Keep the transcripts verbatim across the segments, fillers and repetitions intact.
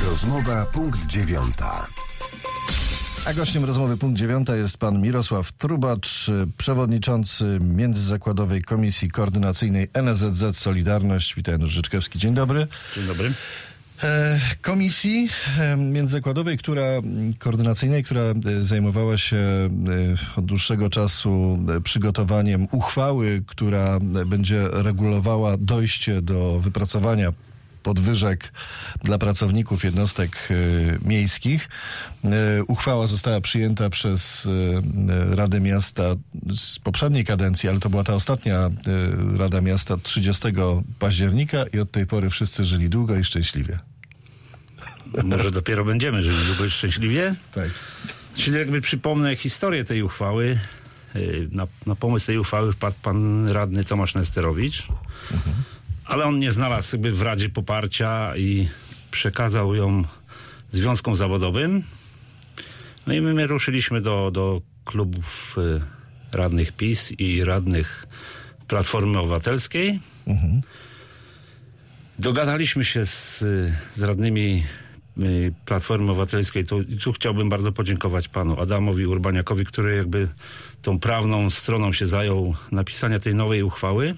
Rozmowa punkt dziewiąta. A gościem rozmowy punkt dziewiąta jest pan Mirosław Trubacz, przewodniczący Międzyzakładowej Komisji Koordynacyjnej N S Z Z Solidarność. Witam, Janusz Życzkewski. Dzień dobry. Dzień dobry. Komisji międzyzakładowej, która koordynacyjnej, która zajmowała się od dłuższego czasu przygotowaniem uchwały, która będzie regulowała dojście do wypracowania podwyżek dla pracowników jednostek miejskich. Uchwała została przyjęta przez Radę Miasta z poprzedniej kadencji, ale to była ta ostatnia Rada Miasta trzydziestego października i od tej pory wszyscy żyli długo i szczęśliwie. Może dopiero będziemy żyli długo i szczęśliwie? Tak. Czyli jakby przypomnę historię tej uchwały. Na, na pomysł tej uchwały wpadł pan radny Tomasz Nesterowicz. Mhm. Ale on nie znalazł sobie w Radzie poparcia i przekazał ją związkom zawodowym. No i my, my ruszyliśmy do, do klubów y, radnych PiS i radnych Platformy Obywatelskiej. Mhm. Dogadaliśmy się z, z radnymi y, Platformy Obywatelskiej. Tu, tu chciałbym bardzo podziękować panu Adamowi Urbaniakowi, który jakby tą prawną stroną się zajął napisania tej nowej uchwały.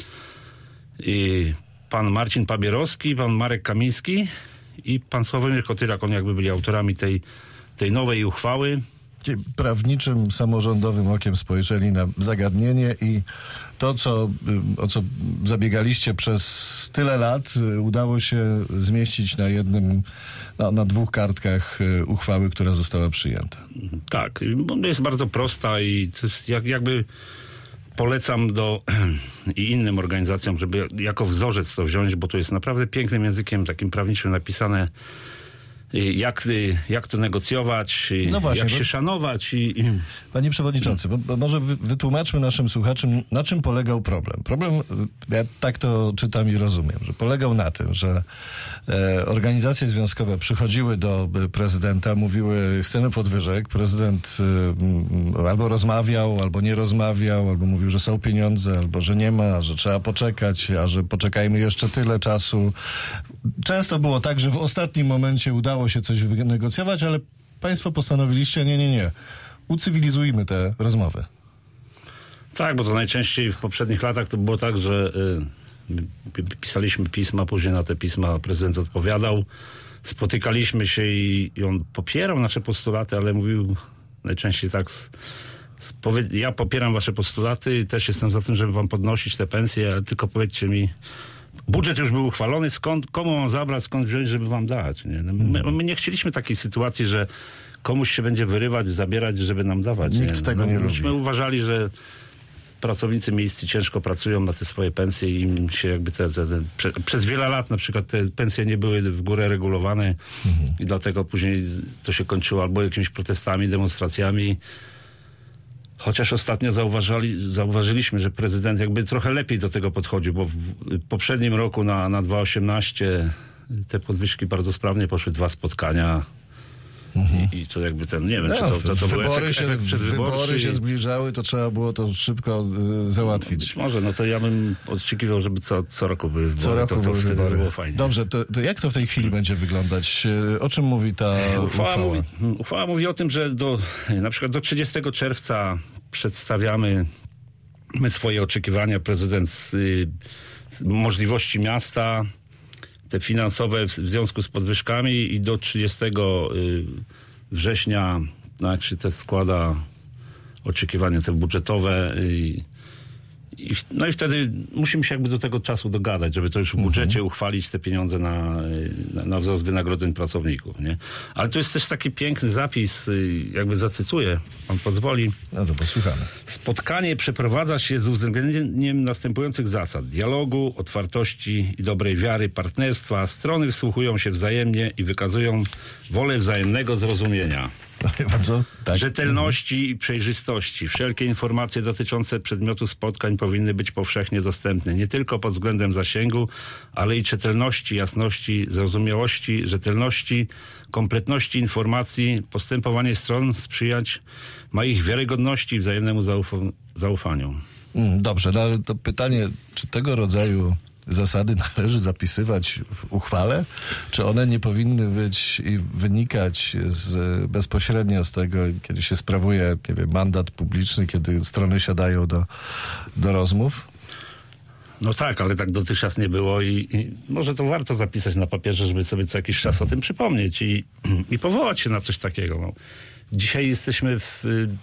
I pan Marcin Pabierowski, pan Marek Kamiński i pan Sławomir Kotylak, oni jakby byli autorami tej, tej nowej uchwały. Prawniczym, samorządowym okiem spojrzeli na zagadnienie i to, co, o co zabiegaliście przez tyle lat, udało się zmieścić na jednym, na, na dwóch kartkach uchwały, która została przyjęta. Tak, jest bardzo prosta i to jest jak, jakby... Polecam do i innym organizacjom, żeby jako wzorzec to wziąć, bo to jest naprawdę pięknym językiem, takim prawniczym napisane, jak, jak to negocjować, no właśnie, jak się bo... szanować. I, i... Panie Przewodniczący, bo, bo może wytłumaczmy naszym słuchaczom, na czym polegał problem. Problem, ja tak to czytam i rozumiem, że polegał na tym, że e, organizacje związkowe przychodziły do prezydenta, mówiły, chcemy podwyżek. Prezydent e, albo rozmawiał, albo nie rozmawiał, albo mówił, że są pieniądze, albo że nie ma, że trzeba poczekać, a że poczekajmy jeszcze tyle czasu. Często było tak, że w ostatnim momencie udało się coś wynegocjować, ale państwo postanowiliście, nie, nie, nie. Ucywilizujmy te rozmowy. Tak, bo to najczęściej w poprzednich latach to było tak, że y, pisaliśmy pisma, później na te pisma prezydent odpowiadał. Spotykaliśmy się i, i on popierał nasze postulaty, ale mówił najczęściej tak z, z powie- ja popieram wasze postulaty i też jestem za tym, żeby wam podnosić te pensje, ale tylko powiedzcie mi, budżet już był uchwalony, skąd, komu mam zabrać, skąd wziąć, żeby wam dać. Nie? My, my nie chcieliśmy takiej sytuacji, że komuś się będzie wyrywać, zabierać, żeby nam dawać. Nikt nie? tego no, nie myśmy lubi. My uważali, że pracownicy miejscy ciężko pracują na te swoje pensje i im się jakby te, te, te, prze, przez wiele lat na przykład te pensje nie były w górę regulowane mhm. i dlatego później to się kończyło albo jakimiś protestami, demonstracjami. Chociaż ostatnio zauważali, zauważyliśmy, że prezydent jakby trochę lepiej do tego podchodził, bo w poprzednim roku na, na dwa osiemnaście te podwyżki bardzo sprawnie poszły, dwa spotkania mhm. I, i to jakby ten, nie wiem, no, czy to, to, to był wybory efekt, się, efekt przedwyborczy. Wybory się zbliżały, to trzeba było to szybko y, załatwić. Być może, no to ja bym oczekiwał, żeby co, co roku były wybory. Co roku to, to były wtedy wybory. Było fajnie. Dobrze, to, to jak to w tej chwili będzie wyglądać? O czym mówi ta uchwała? Uchwała mówi, uchwała mówi o tym, że do, na przykład do trzydziestego czerwca przedstawiamy my swoje oczekiwania, prezydent z, z możliwości miasta, te finansowe w, w związku z podwyżkami i do trzydziestego września, no jak się to składa, oczekiwania te budżetowe i, i, no i wtedy musimy się jakby do tego czasu dogadać, żeby to już w budżecie mhm. uchwalić te pieniądze na, na, na wzrost wynagrodzeń pracowników, nie? Ale to jest też taki piękny zapis, jakby zacytuję, pan pozwoli. No to posłuchamy. Spotkanie przeprowadza się z uwzględnieniem następujących zasad: dialogu, otwartości i dobrej wiary, partnerstwa. Strony wsłuchują się wzajemnie i wykazują wolę wzajemnego zrozumienia. Bardzo, tak. Rzetelności i przejrzystości. Wszelkie informacje dotyczące przedmiotu spotkań powinny być powszechnie dostępne, nie tylko pod względem zasięgu, ale i czytelności, jasności, zrozumiałości, rzetelności, kompletności informacji. Postępowanie stron sprzyjać ma ich wiarygodności i wzajemnemu zauf- zaufaniu. Dobrze, no ale to pytanie, czy tego rodzaju zasady należy zapisywać w uchwale? Czy one nie powinny być i wynikać z, bezpośrednio z tego, kiedy się sprawuje, nie wiem, mandat publiczny, kiedy strony siadają do, do rozmów? No tak, ale tak dotychczas nie było i, i może to warto zapisać na papierze, żeby sobie co jakiś czas o tym przypomnieć i, i powołać się na coś takiego. No. Dzisiaj jesteśmy w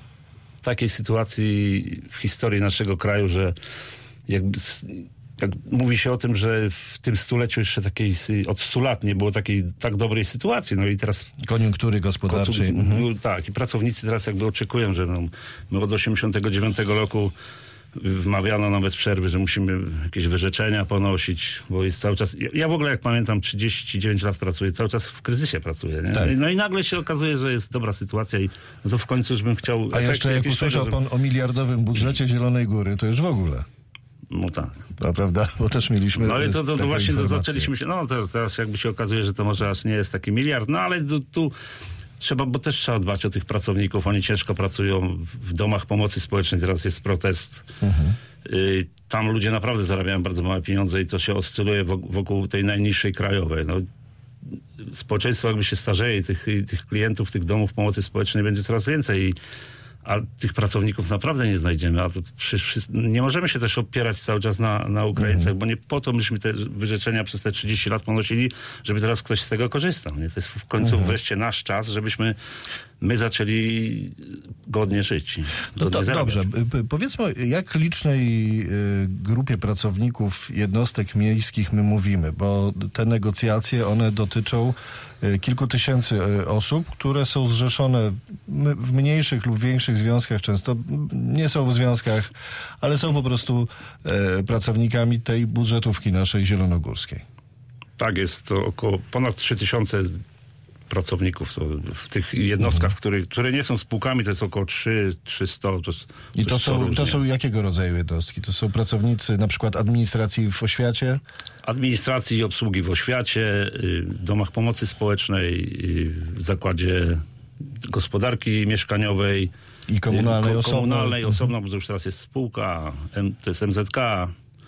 takiej sytuacji w historii naszego kraju, że jakby, jak mówi się o tym, że w tym stuleciu jeszcze takiej, od stu lat nie było takiej tak dobrej sytuacji. No i teraz... Koniunktury gospodarczej. Kontu, mhm. Tak, i pracownicy teraz jakby oczekują, że no, my od osiemdziesiątego dziewiątego roku wmawiano nam bez przerwy, że musimy jakieś wyrzeczenia ponosić, bo jest cały czas... Ja w ogóle, jak pamiętam, trzydzieści dziewięć lat pracuję, cały czas w kryzysie pracuję. Nie? Tak. No i nagle się okazuje, że jest dobra sytuacja i no to w końcu już bym chciał... A jeszcze jak usłyszał pan o miliardowym budżecie Zielonej Góry, to już w ogóle. No tak. No, prawda? Bo też mieliśmy... No ale to, to, to właśnie informacje. zaczęliśmy się... No teraz, teraz jakby się okazuje, że to może aż nie jest taki miliard, no ale tu... tu trzeba, bo też trzeba dbać o tych pracowników. Oni ciężko pracują w domach pomocy społecznej. Teraz jest protest. Mhm. Y, tam ludzie naprawdę zarabiają bardzo małe pieniądze i to się oscyluje wokół tej najniższej krajowej. No, społeczeństwo jakby się starzeje i tych, i tych klientów tych domów pomocy społecznej będzie coraz więcej. I, a tych pracowników naprawdę nie znajdziemy. A to przecież nie możemy się też opierać cały czas na, na Ukraińcach, mhm. bo nie po to myśmy te wyrzeczenia przez te trzydzieści lat ponosili, żeby teraz ktoś z tego korzystał. Nie? To jest w końcu mhm. wreszcie nasz czas, żebyśmy my zaczęli godnie żyć. Godnie no to, dobrze. Powiedzmy, jak licznej grupie pracowników jednostek miejskich my mówimy, bo te negocjacje, one dotyczą kilku tysięcy osób, które są zrzeszone w mniejszych lub większych związkach, często nie są w związkach, ale są po prostu pracownikami tej budżetówki naszej zielonogórskiej. Tak, jest to około ponad trzy tysiące pracowników w tych jednostkach, mhm. które, które nie są spółkami, to jest około trzy trzysta. To jest, I to, to są, to są jakiego rodzaju jednostki? To są pracownicy na przykład administracji w oświacie? Administracji i obsługi w oświacie, w domach pomocy społecznej, w zakładzie gospodarki mieszkaniowej. I komunalnej osobno. Komunalnej mhm. osobno, bo to już teraz jest spółka, to jest M Z K.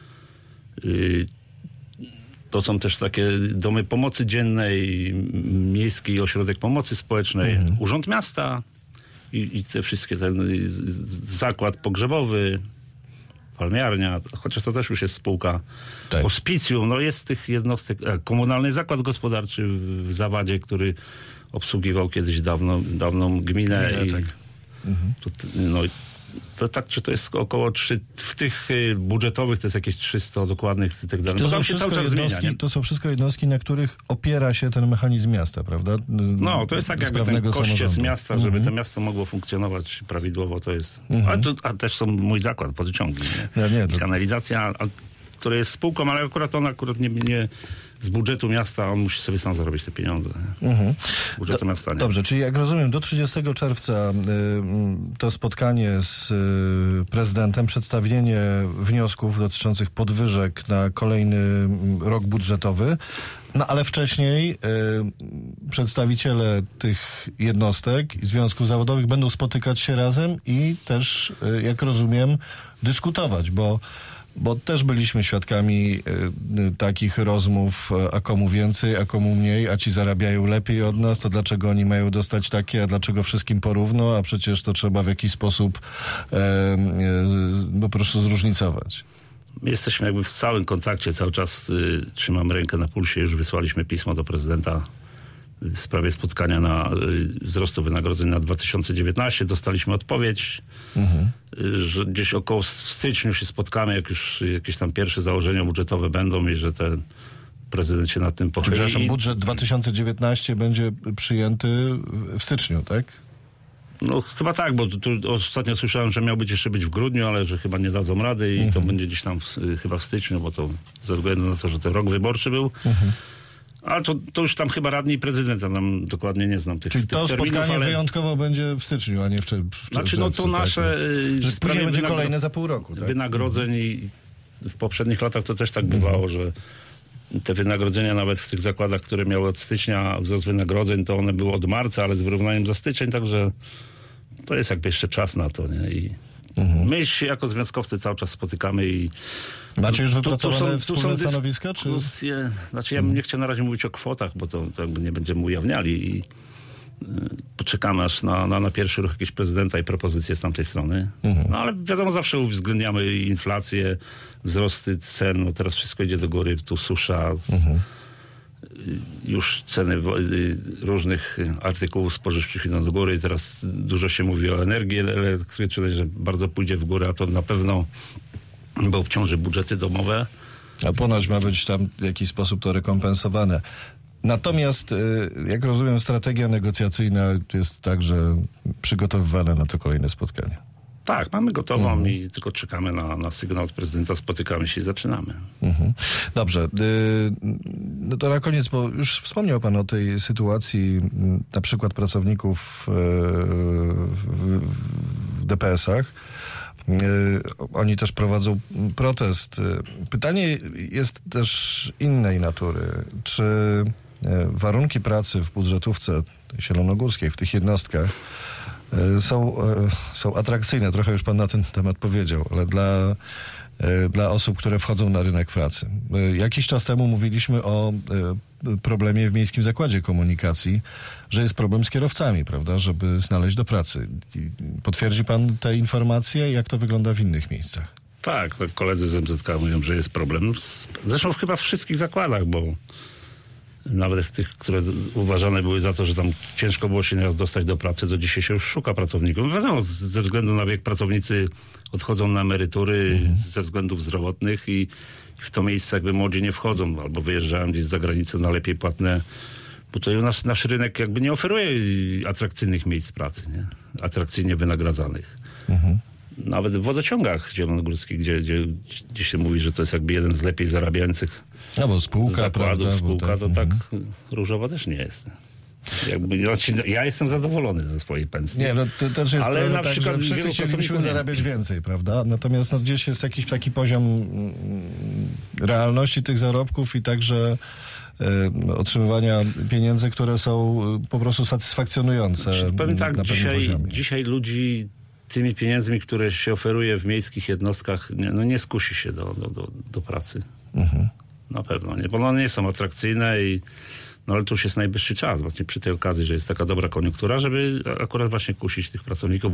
To są też takie domy pomocy dziennej, Miejski Ośrodek Pomocy Społecznej, mhm. Urząd Miasta i, i te wszystkie, ten zakład pogrzebowy, palmiarnia, chociaż to też już jest spółka. Tak. Hospicjum, no jest tych jednostek, komunalny zakład gospodarczy w Zawadzie, który obsługiwał kiedyś dawno, dawną gminę. Gminę, i, tak. Mhm. to, no, to tak, czy to jest około trzy, w tych budżetowych to jest jakieś trzysta dokładnych i tak dalej. To są, wszystko się jednostki, zmienia, to są wszystko jednostki, na których opiera się ten mechanizm miasta, prawda? No, to jest tak jakby ten kościec z miasta, żeby mm-hmm. to miasto mogło funkcjonować prawidłowo, to jest. Mm-hmm. A, to, a też są mój zakład, podciągi, nie? Ja, nie, to... Kanalizacja, a, która jest spółką, ale akurat on akurat nie, nie z budżetu miasta, on musi sobie sam zarobić te pieniądze. Mhm. Z budżetu do, miasta nie. Dobrze, czyli jak rozumiem, do trzydziestego czerwca y, to spotkanie z y, prezydentem, przedstawienie wniosków dotyczących podwyżek na kolejny rok budżetowy, no ale wcześniej y, przedstawiciele tych jednostek i związków zawodowych będą spotykać się razem i też, y, jak rozumiem, dyskutować, bo Bo też byliśmy świadkami y, takich rozmów, a komu więcej, a komu mniej, a ci zarabiają lepiej od nas, to dlaczego oni mają dostać takie, a dlaczego wszystkim porówno, a przecież to trzeba w jakiś sposób y, y, po prostu zróżnicować. My jesteśmy jakby w całym kontakcie, cały czas y, trzymamy rękę na pulsie, już wysłaliśmy pismo do prezydenta w sprawie spotkania na y, wzrostu wynagrodzeń na dwa tysiące dziewiętnasty. Dostaliśmy odpowiedź, mhm. y, że gdzieś około w styczniu się spotkamy, jak już jakieś tam pierwsze założenia budżetowe będą i że ten prezydent się nad tym pochyli. Przepraszam, budżet dwa tysiące dziewiętnasty będzie przyjęty w styczniu, tak? No chyba tak, bo tu, tu ostatnio słyszałem, że miał być jeszcze być w grudniu, ale że chyba nie dadzą rady i mhm. to będzie gdzieś tam w, chyba w styczniu, bo to ze względu na to, że ten rok wyborczy był. Mhm. Ale to, to już tam chyba radni prezydenta, tam dokładnie nie znam tych Czyli tych to terminów, spotkanie ale... wyjątkowo będzie w styczniu, a nie w czerwcu. Znaczy no to tak, nasze... Że później będzie wynagro... kolejne za pół roku. Tak? Wynagrodzeń i w poprzednich latach to też tak bywało, mhm. że te wynagrodzenia nawet w tych zakładach, które miały od stycznia wzrost wynagrodzeń, to one były od marca, ale z wyrównaniem za styczeń, także to jest jakby jeszcze czas na to, nie? I Mhm. My się jako związkowcy cały czas spotykamy i macie już wypracowane tu, tu są, wspólne tu są stanowiska? Czy? Dyskusje, znaczy ja bym nie chciał na razie mówić o kwotach, bo to, to jakby nie będziemy ujawniali i poczekamy aż na, na, na pierwszy ruch jakiegoś prezydenta i propozycje z tamtej strony. Mhm. No ale wiadomo, zawsze uwzględniamy inflację, wzrosty cen, no teraz wszystko idzie do góry, tu susza, mhm. już ceny różnych artykułów spożywczych idą do góry i teraz dużo się mówi o energii elektrycznej, że bardzo pójdzie w górę, a to na pewno bo obciąży budżety domowe. A ponoć ma być tam w jakiś sposób to rekompensowane. Natomiast, jak rozumiem, strategia negocjacyjna jest także przygotowywana na to kolejne spotkanie. Tak, mamy gotową mhm. i tylko czekamy na, na sygnał od prezydenta, spotykamy się i zaczynamy. Mhm. Dobrze. No to na koniec, bo już wspomniał pan o tej sytuacji na przykład pracowników w D P S-ach. Oni też prowadzą protest. Pytanie jest też innej natury. Czy warunki pracy w budżetówce zielonogórskiej, w tych jednostkach są, są atrakcyjne? Trochę już pan na ten temat powiedział, ale dla, dla osób, które wchodzą na rynek pracy. Jakiś czas temu mówiliśmy o problemie w Miejskim Zakładzie Komunikacji, że jest problem z kierowcami, prawda, żeby znaleźć do pracy. Potwierdzi pan te informacje? Jak to wygląda w innych miejscach? Tak, tak, koledzy z M Z K mówią, że jest problem. Zresztą chyba w wszystkich zakładach, bo nawet w tych, które uważane były za to, że tam ciężko było się nieraz dostać do pracy, do dzisiaj się już szuka pracowników. Wiadomo, ze względu na wiek pracownicy odchodzą na emerytury mhm. ze względów zdrowotnych i w to miejsce jakby młodzi nie wchodzą albo wyjeżdżają gdzieś za granicę na lepiej płatne, bo to nasz, nasz rynek jakby nie oferuje atrakcyjnych miejsc pracy, nie? Atrakcyjnie wynagradzanych. Mhm. Nawet w wodociągach zielonogórskich, gdzie, gdzie, gdzie się mówi, że to jest jakby jeden z lepiej zarabiających no bo spółka, zakładów, prawda, spółka, tak, to tak różowa też nie jest. Jakby, ja jestem zadowolony ze swojej pensji. Nie, no to też jest ale trochę na tak, przykład że wszyscy chcielibyśmy zarabiać więcej, prawda? Natomiast no, gdzieś jest jakiś taki poziom realności tych zarobków i także y, otrzymywania pieniędzy, które są po prostu satysfakcjonujące. Powiem tak, na dzisiaj, poziomie. dzisiaj ludzi tymi pieniędzmi, które się oferuje w miejskich jednostkach, nie, no nie skusi się do, do, do, do pracy. Mhm. Na pewno nie, bo one nie są atrakcyjne i no ale to już jest najwyższy czas właśnie przy tej okazji, że jest taka dobra koniunktura, żeby akurat właśnie kusić tych pracowników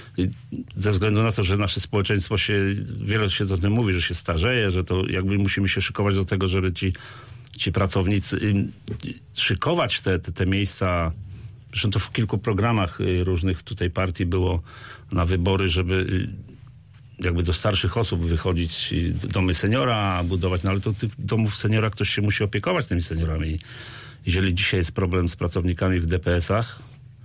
ze względu na to, że nasze społeczeństwo się, wiele się o tym mówi, że się starzeje, że to jakby musimy się szykować do tego, żeby ci, ci pracownicy szykować te, te, te miejsca. Zresztą to w kilku programach różnych tutaj partii było na wybory, żeby jakby do starszych osób wychodzić, domy seniora budować, no ale to tych domów seniora ktoś się musi opiekować tymi seniorami. Jeżeli dzisiaj jest problem z pracownikami w D P S-ach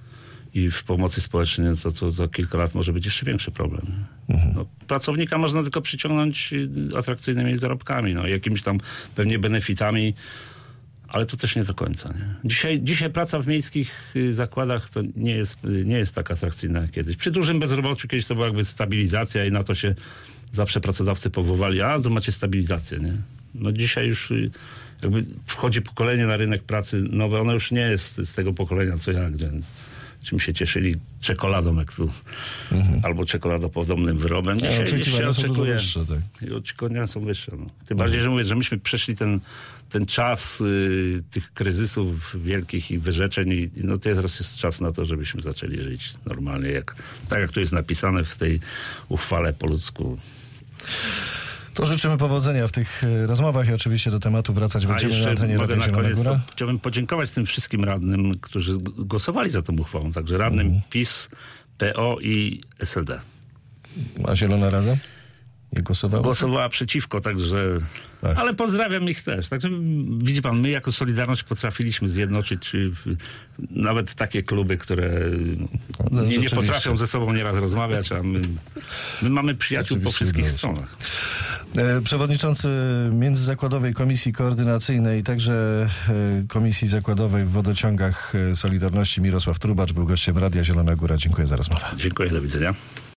i w pomocy społecznej, to, to za kilka lat może być jeszcze większy problem. Mhm. No, pracownika można tylko przyciągnąć atrakcyjnymi zarobkami, no, jakimiś tam pewnie benefitami, ale to też nie do końca. Nie? Dzisiaj, dzisiaj praca w miejskich zakładach to nie jest, nie jest tak atrakcyjna jak kiedyś. Przy dużym bezrobociu kiedyś to była jakby stabilizacja i na to się zawsze pracodawcy powoływali, a to macie stabilizację. Nie? No dzisiaj już jakby wchodzi pokolenie na rynek pracy nowe, ono już nie jest z tego pokolenia, co ja, gdzie czym się cieszyli czekoladą, jak tu, mhm. albo czekoladopodobnym wyrobem. Dzisiaj, ja, oczekiwania są dużo wyższe. Tak. I oczekiwania są wyższe. No. Tym bardziej, że mówię, że myśmy przeszli ten, ten czas y, tych kryzysów wielkich i wyrzeczeń i no teraz jest czas na to, żebyśmy zaczęli żyć normalnie, jak, tak jak tu jest napisane w tej uchwale po ludzku. To życzymy powodzenia w tych rozmowach i oczywiście do tematu wracać będziemy na antenie Radia Zielona Góra. Chciałbym podziękować tym wszystkim radnym, którzy głosowali za tą uchwałą. Także radnym mhm. PiS, P O i S L D. A Zielona Razem? Nie głosowała? Głosowała przeciwko, także... Tak. Ale pozdrawiam ich też. Także widzi pan, my jako Solidarność potrafiliśmy zjednoczyć w, nawet takie kluby, które no, nie, nie potrafią ze sobą nieraz rozmawiać, a my, my mamy przyjaciół po wszystkich stronach. Przewodniczący Międzyzakładowej Komisji Koordynacyjnej, także Komisji Zakładowej w Wodociągach Solidarności Mirosław Trubacz był gościem Radia Zielona Góra. Dziękuję za rozmowę. Dziękuję, do widzenia.